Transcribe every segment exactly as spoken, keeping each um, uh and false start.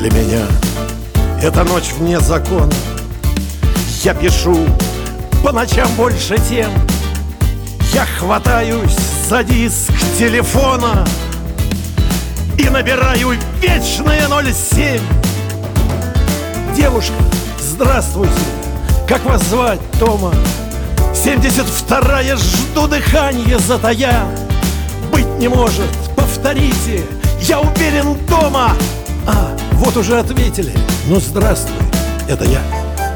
Для меня эта ночь вне закона. Я пишу по ночам больше тем. Я хватаюсь за диск телефона и набираю вечное ноль семь. Девушка, здравствуйте, как вас звать, Тома? Семьдесят вторая, жду дыхания затая. Быть не может, повторите, я уверен, дома. А, вот уже ответили. Ну, здравствуй, это я.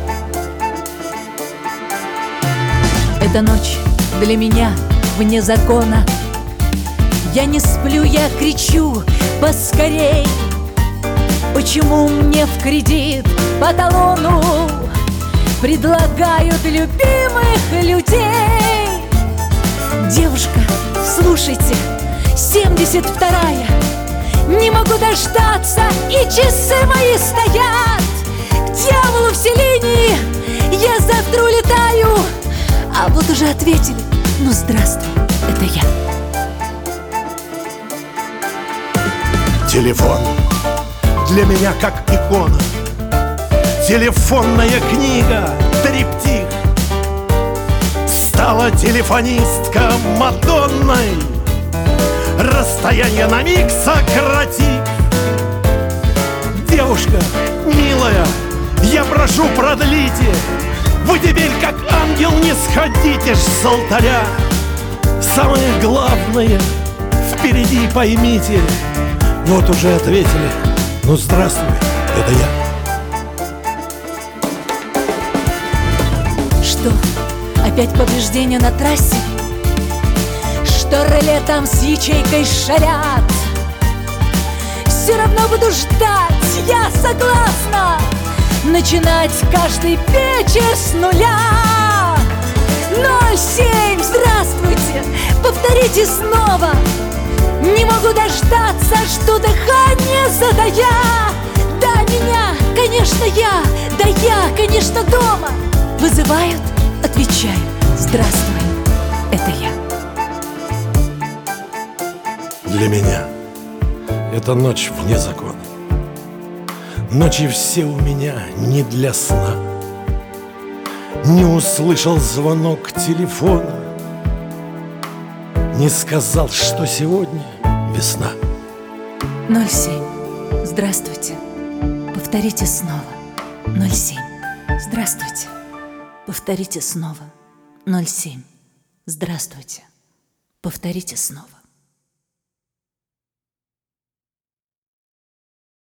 Эта ночь для меня вне закона. Я не сплю, я кричу поскорей. Почему мне в кредит по талону предлагают любимых людей? Девушка, слушайте, семьдесят вторая, не могу дождаться, и часы мои стоят. К дьяволу все линии, я завтра улетаю. А вот уже ответили, ну здравствуй, это я. Телефон для меня как икона, телефонная книга, триптих. Стала телефонистка Мадонной, расстояние на миг сократив. Девушка, милая, я прошу, продлите. Вы теперь, как ангел, не сходите ж с алтаря. Самое главное впереди, поймите. Вот уже ответили, ну здравствуй, это я. Что, опять повреждения на трассе? Что реле там с ячейкой шарят? Все равно буду ждать, я согласна начинать каждый вечер с нуля. Ноль семь, здравствуйте, повторите снова. Не могу дождаться, жду дыхание задая. Да, меня, конечно, я, да я, конечно, дома. Вызывают, отвечаю, здравствуй, это я. Для меня эта ночь вне закона. Ночи все у меня не для сна. Не услышал звонок телефона, не сказал, что сегодня весна. Ноль семь, здравствуйте, повторите снова. Ноль семь, здравствуйте, повторите снова. Ноль семь, здравствуйте, повторите снова.